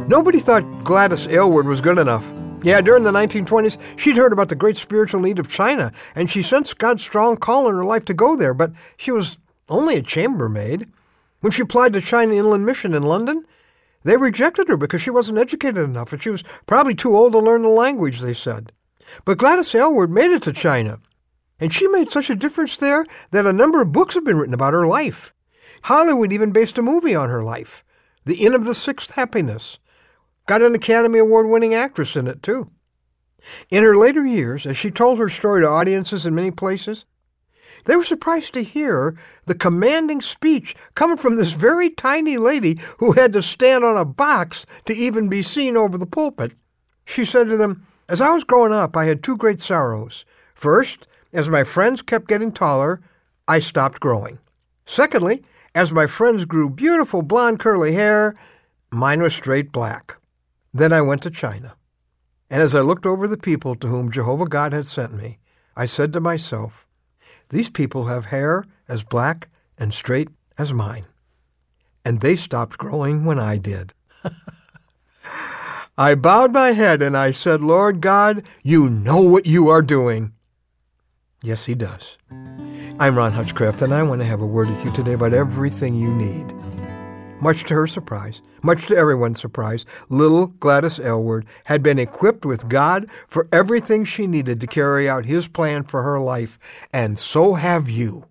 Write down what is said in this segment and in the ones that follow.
Nobody thought Gladys Aylward was good enough. Yeah, during the 1920s, she'd heard about the great spiritual need of China, and she sensed God's strong call in her life to go there, but she was only a chambermaid. When she applied to China Inland Mission in London, they rejected her because she wasn't educated enough, and she was probably too old to learn the language, they said. But Gladys Aylward made it to China, and she made such a difference there that a number of books have been written about her life. Hollywood even based a movie on her life, The Inn of the Sixth Happiness. Got an Academy Award-winning actress in it, too. In her later years, as she told her story to audiences in many places, they were surprised to hear the commanding speech coming from this very tiny lady who had to stand on a box to even be seen over the pulpit. She said to them, "As I was growing up, I had two great sorrows. First, as my friends kept getting taller, I stopped growing. Secondly, as my friends grew beautiful blonde curly hair, mine was straight black. Then I went to China. And as I looked over the people to whom Jehovah God had sent me, I said to myself, these people have hair as black and straight as mine. And they stopped growing when I did." I bowed my head and I said, "Lord God, you know what you are doing." Yes, he does. I'm Ron Hutchcraft, and I want to have a word with you today about everything you need. Much to her surprise, much to everyone's surprise, little Gladys Aylward had been equipped with God for everything she needed to carry out his plan for her life, and so have you.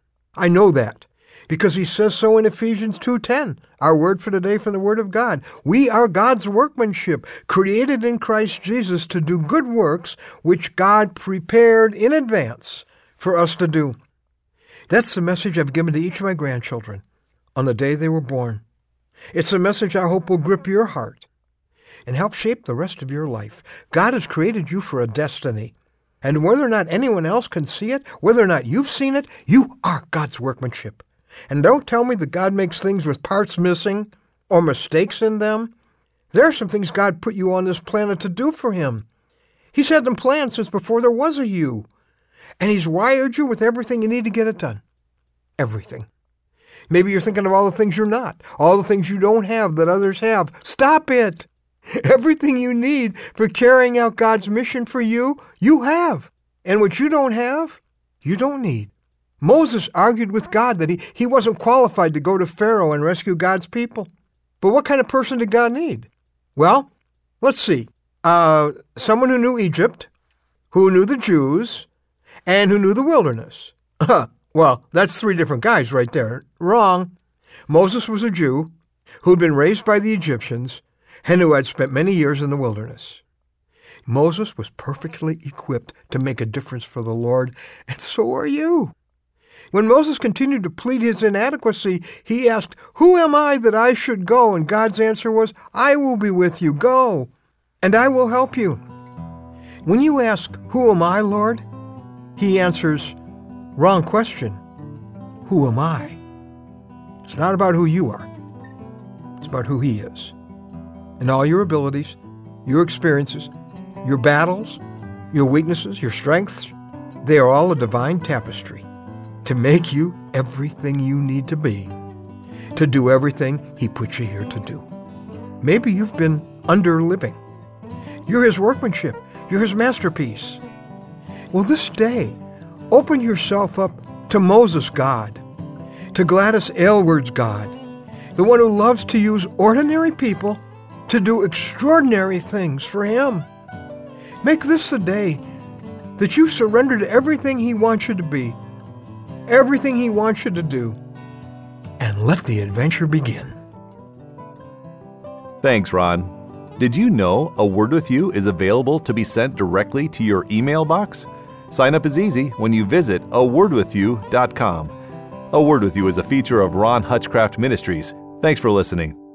I know that because he says so in Ephesians 2:10, our word for today from the Word of God. We are God's workmanship, created in Christ Jesus to do good works which God prepared in advance for us to do. That's the message I've given to each of my grandchildren on the day they were born. It's a message I hope will grip your heart and help shape the rest of your life. God has created you for a destiny, and whether or not anyone else can see it, whether or not you've seen it, you are God's workmanship. And don't tell me that God makes things with parts missing or mistakes in them. There are some things God put you on this planet to do for him. He's had them planned since before there was a you. And he's wired you with everything you need to get it done. Everything. Maybe you're thinking of all the things you're not, all the things you don't have that others have. Stop it. Everything you need for carrying out God's mission for you, you have. And what you don't have, you don't need. Moses argued with God that he wasn't qualified to go to Pharaoh and rescue God's people. But what kind of person did God need? Well, let's see. Someone who knew Egypt, who knew the Jews, and who knew the wilderness. Well, that's three different guys right there. Wrong. Moses was a Jew who'd been raised by the Egyptians and who had spent many years in the wilderness. Moses was perfectly equipped to make a difference for the Lord, and so are you. When Moses continued to plead his inadequacy, he asked, "Who am I that I should go?" And God's answer was, "I will be with you. Go, and I will help you." When you ask, "Who am I, Lord?" he answers, "Wrong question. Who am I?" It's not about who you are. It's about who he is. And all your abilities, your experiences, your battles, your weaknesses, your strengths, they are all a divine tapestry to make you everything you need to be, to do everything he put you here to do. Maybe you've been under-living. You're his workmanship. You're his masterpiece. Well, this day, open yourself up to Moses' God, to Gladys Aylward's God, the one who loves to use ordinary people to do extraordinary things for him. Make this the day that you surrender to everything he wants you to be, everything he wants you to do, and let the adventure begin. Thanks, Ron. Did you know A Word With You is available to be sent directly to your email box? Sign up is easy when you visit awordwithyou.com. A Word With You is a feature of Ron Hutchcraft Ministries. Thanks for listening.